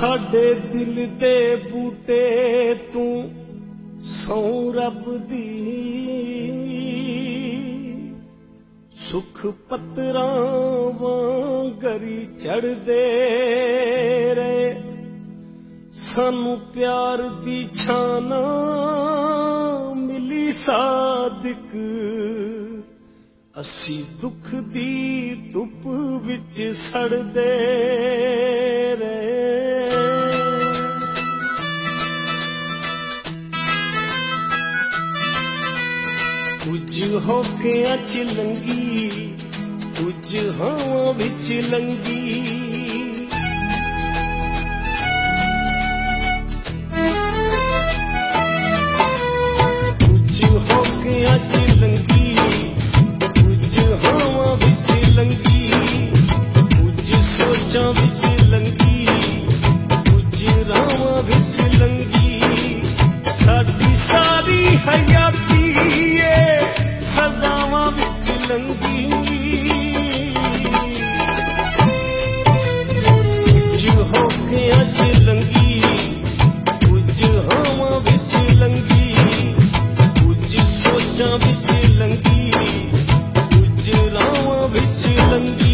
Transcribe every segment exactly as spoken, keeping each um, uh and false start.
साडे दिल दे बूटे तू सौ रब दी सुख पत्तरां वांगरी चढ़दे रहे सानू प्यार दी छाना मिली सादिक असी दुख दी धुप विच सड़दे रहे कुछ होके अच लंगी कुछ हवा विच लंगी कुछ होके अच लंगी कुछ हवा विच लंगी कुछ सोचां विच लंगी कुछ रावां विच लंगी साडी सारी हयाती सदावां विच लंगी कुछ होके अज लंगी कुछ हवां विच लंगी कुछ सोचां विच लंगी कुछ रावां विच लंगी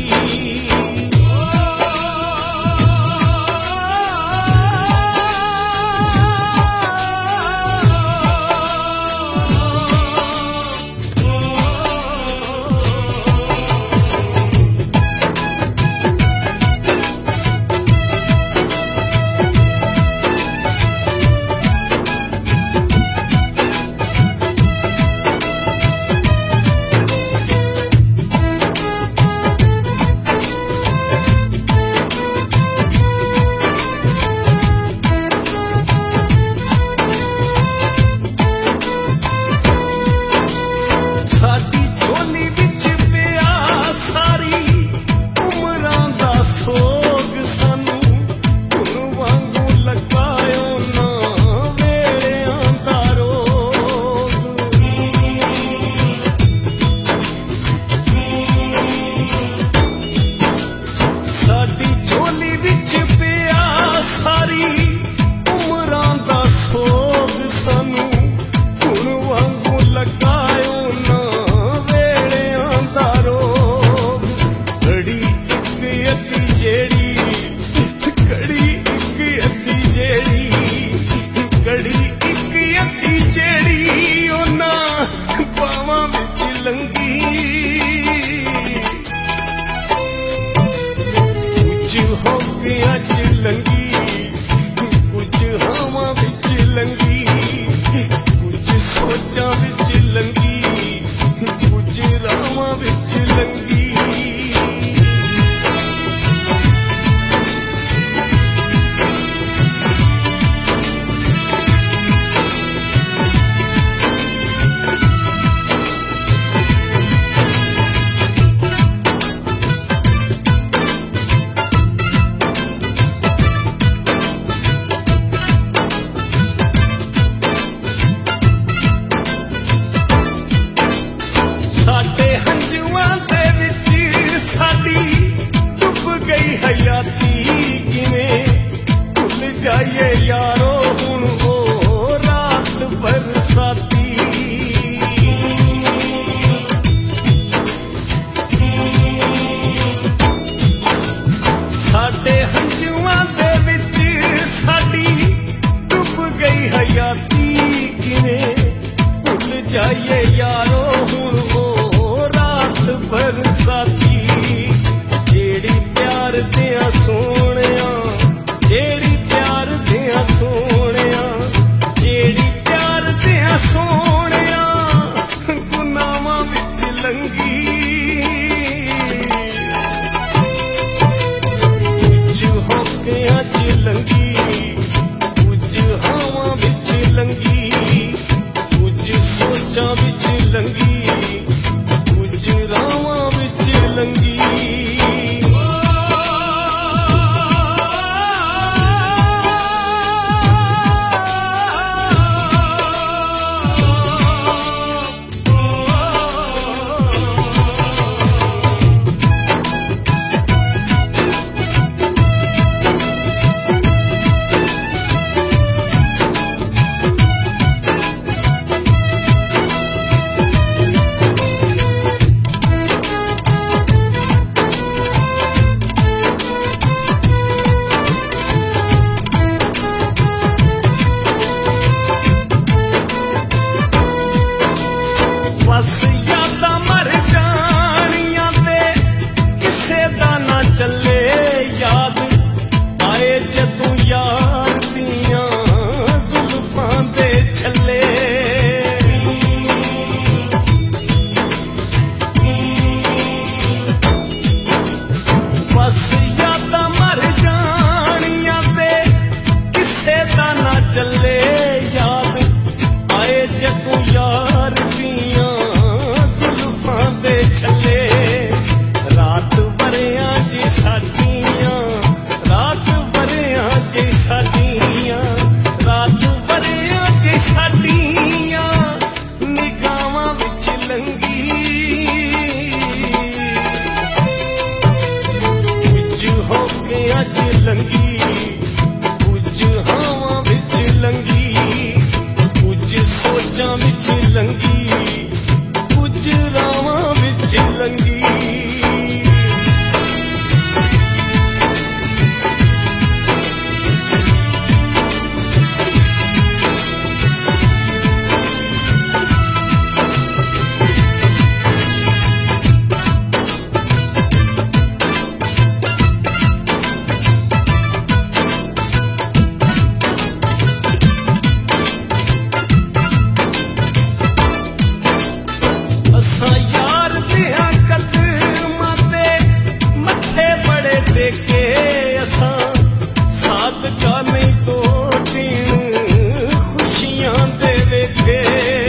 बड़े देखे असां सादका नहीं तो दिन खुशियां दे वेखे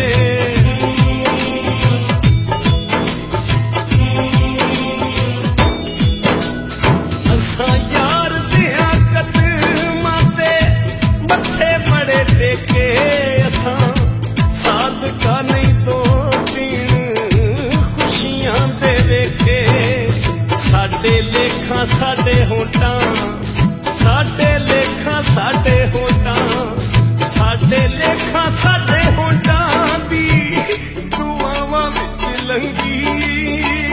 असां यार दिया कदमां ते मथे बड़े देखे असां सादका नहीं तो दिन खुशियां दे वेखे साडे लेखा साडे होटां साडे लेखा साडे होटां साडे लेखा साडे होटां दी दुआवां विच लंघी